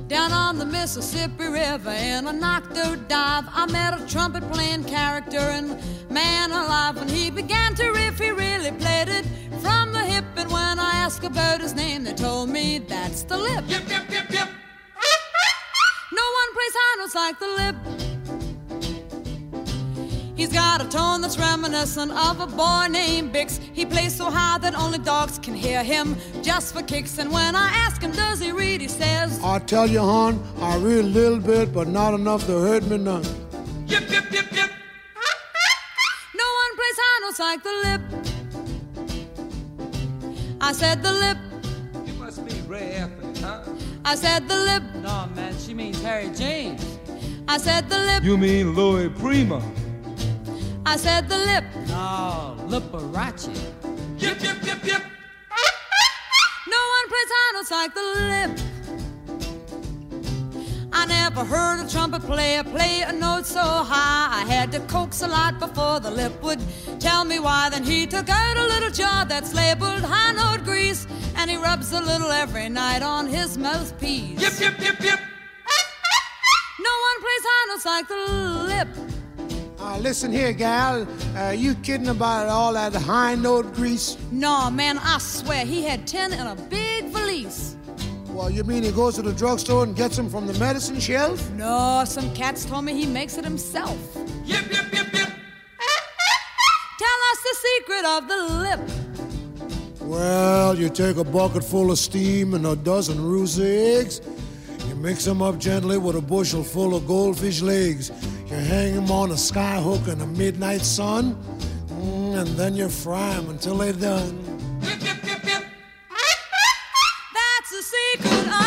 Down on the Mississippi River in a knocked-out dive, I met a trumpet-playing character, and man alive, when he began to riff, he really played it from the hip. And when I asked about his name, they told me that's the Lip. Yip, yip, yip, yip. No one plays high notes like the Lip. He's got a tone that's reminiscent of a boy named Bix. He plays so high that only dogs can hear him, just for kicks. And when I ask him, does he read, he says, I tell you, hon, I read a little bit, but not enough to hurt me none. Yip, yip, yip, yip. no one plays high notes like the Lip. I said the Lip. You must be Ray Anthony, huh? I said the Lip. No, man, she means Harry James. I said the Lip. You mean Louis Prima? I said the Lip. No, Liberace. Yip, yip, yip, yip. No one plays high notes like the Lip. I never heard a trumpet player play a note so high. I had to coax a lot before the Lip would tell me why. Then he took out a little jar that's labeled high note grease, and he rubs a little every night on his mouthpiece. Yip, yip, yip, yip. No one plays high notes like the Lip. Listen here, gal. You kidding about all that high note grease? No, man, I swear, he had 10 in a big valise. Well, you mean he goes to the drugstore and gets them from the medicine shelf? No, some cats told me he makes it himself. Yip, yip, yip, yip. Tell us the secret of the Lip. Well, you take a bucket full of steam and a dozen rooster eggs. You mix them up gently with a bushel full of goldfish legs. You hang them on a sky hook in the midnight sun, and then you fry them until they're done. Yip, yip, yip, yip. That's the secret